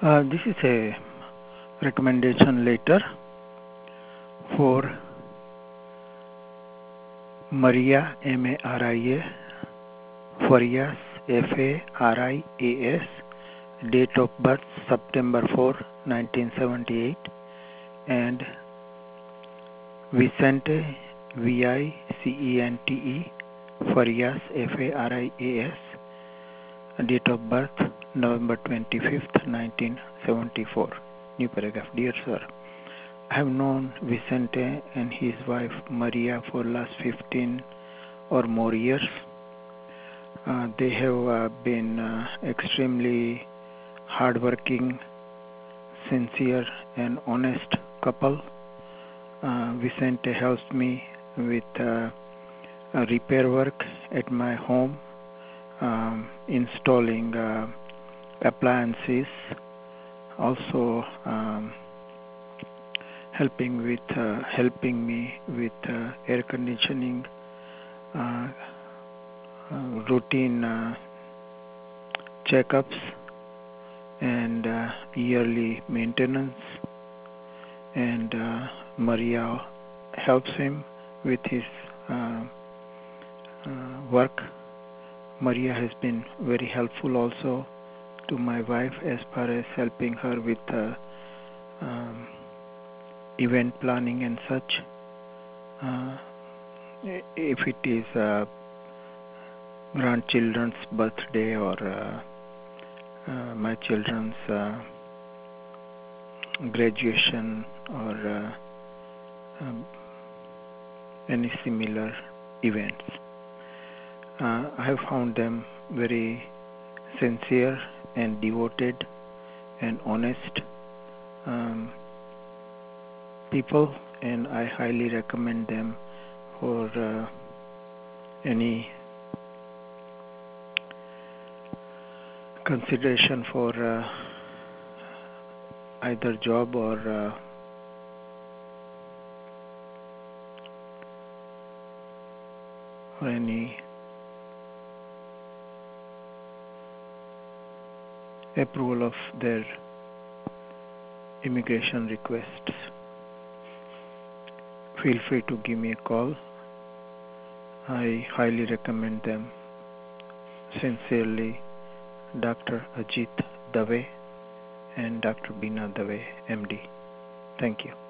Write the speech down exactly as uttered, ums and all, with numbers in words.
Uh, this is a recommendation letter for Maria, M A R I A, Farias, F A R I A S, date of birth September fourth, nineteen seventy-eight, and Vicente, V I C E N T E, Farias, F A R I A S, date of birth November twenty-fifth, nineteen seventy-four. New paragraph. Dear sir, I have known Vicente and his wife Maria for last fifteen or more years. Uh, they have uh, been uh, extremely hardworking, sincere and honest couple. Uh, Vicente helps me with uh, repair work at my home, um, installing uh, appliances, also um, helping with uh, helping me with uh, air conditioning, uh, uh, routine uh, checkups, and uh, yearly maintenance. And uh, Maria helps him with his uh, uh, work. Maria has been very helpful also to my wife as far as helping her with uh, um, event planning and such. Uh, if it is uh, grandchildren's birthday or uh, uh, my children's uh, graduation or uh, um, any similar events. Uh, I have found them very sincere and devoted and honest um, people, and I highly recommend them for uh, any consideration for uh, either job or uh, or any approval of their immigration requests. Feel free to give me a call. I highly recommend them. Sincerely, Doctor Ajit Dave and Doctor Bina Dave, M D. Thank you.